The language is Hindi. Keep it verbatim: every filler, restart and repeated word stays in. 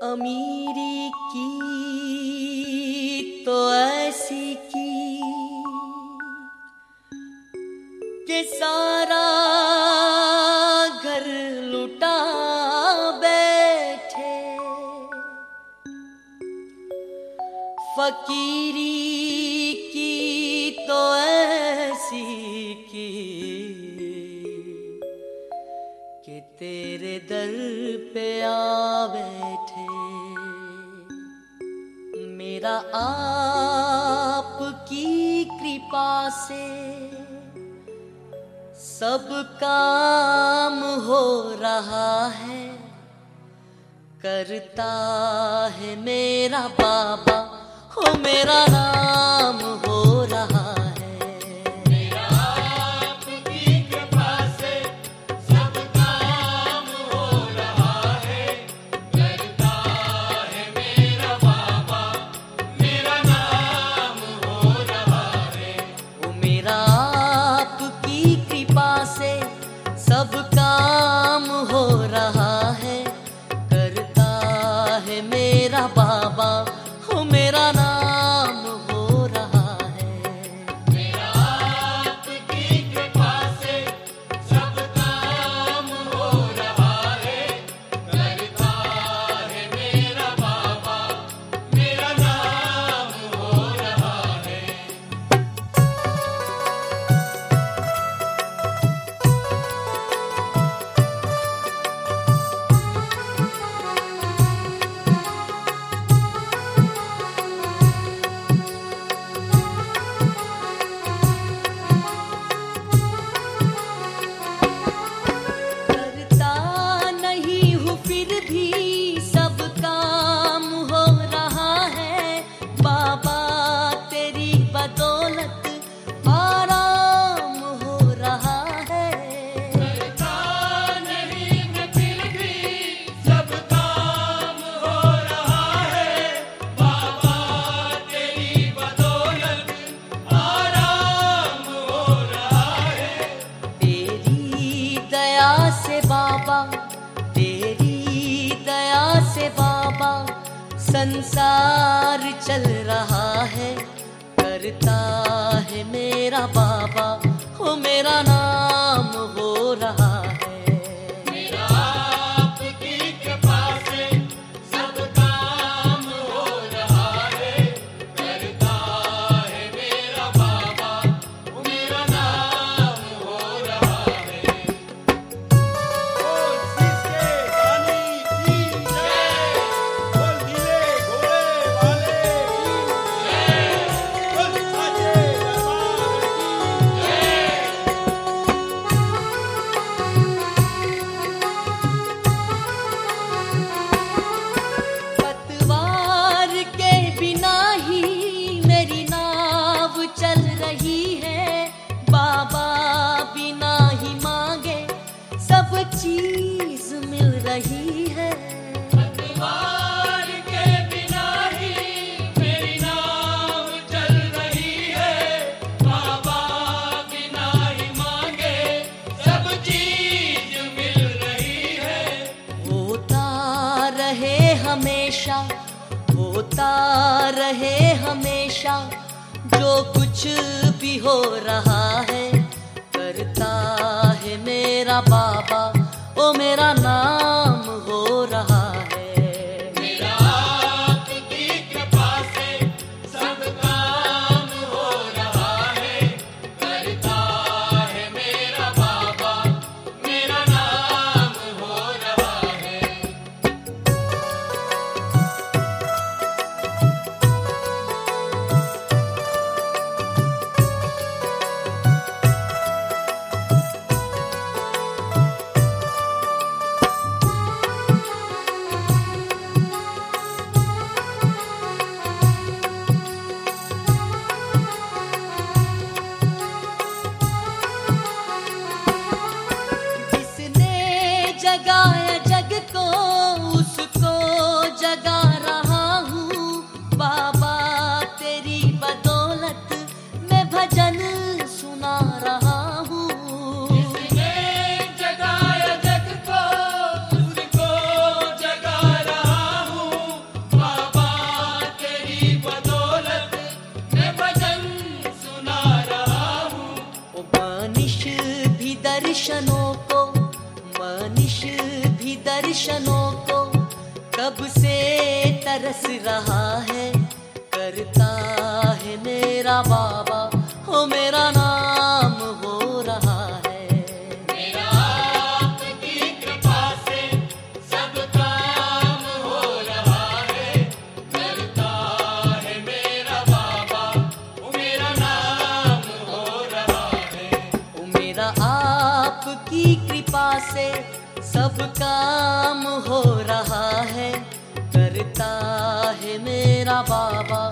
अमीरी की तो ऐसी की कि सारा घर लुटा बैठे, फकीरी की तो ऐसी की कि तेरे दर पे आ बैठे। मेरा आपकी कृपा से सब काम हो रहा है, करता है मेरा बाबा, हो मेरा नाम हो रहा है। मेरा आपकी कृपा से सब काम हो रहा है, करता है मेरा बाबा, मेरा नाम हो रहा है। वो मेरा आपकी कृपा से सब काम हो रहा है, करता है मेरा बाबा, हो मेरा नाम हो रहा है। मेरा आपकी कृपा से सब काम हो रहा है, करता है मेरा बाबा, मेरा नाम हो रहा है। करता नहीं हूँ फिर भी सब काम हो रहा है, बाबा तेरी बदौलत आराम हो रहा है। करता नहीं मैं फिर भी सब काम हो रहा है, बाबा तेरी बदौलत आराम हो रहा है। तेरी दया से बाबा, तेरी दया से बाबा संसार चल रहा है, करता है मेरा बाबा, हो मेरा नाम हो रहा है। मेरा आपकी कृपा से सब काम हो रहा है, करता है मेरा बाबा, मेरा नाम हो रहा है। बोल सिसके रानी की जय, बोल नीले घोड़े वाले की जय, बोल साचे दरबार की जय। पतवार के बिना ही मेरी नाव चल रही है, बाबा बिना ही मांगे सब चीज मिल रही है। पतवार के बिना ही मेरी नाव चल रही है, बाबा बिना ही मांगे सब चीज मिल रही है। होता रहे हमेशा, होता रहे हमेशा जो कुछ भी हो रहा है, करता है मेरा बाबा, ओ मेरा नाम हो रहा है। मेरा आपकी कृपा से सब काम हो रहा है, करता है मेरा बाबा, मेरा नाम हो रहा है। जिसने जगाया जग को उसको जगा रहा हूँ, बाबा तेरी बदौलत मैं भजन सुना रहा हूँ। जिसने जगाया जग को, उसको जगा रहा हूँ, अहनिश भी दर्शनों को कब से तरस रहा है, करता है मेरा बाबा हो मेरा नाम हो रहा है। मेरा आपकी कृपा से सब काम हो रहा है, करता है मेरा बाबा वो मेरा नाम हो रहा है। ओ मेरा आपकी कृपा से सब काम हो रहा है, करता है मेरा बाबा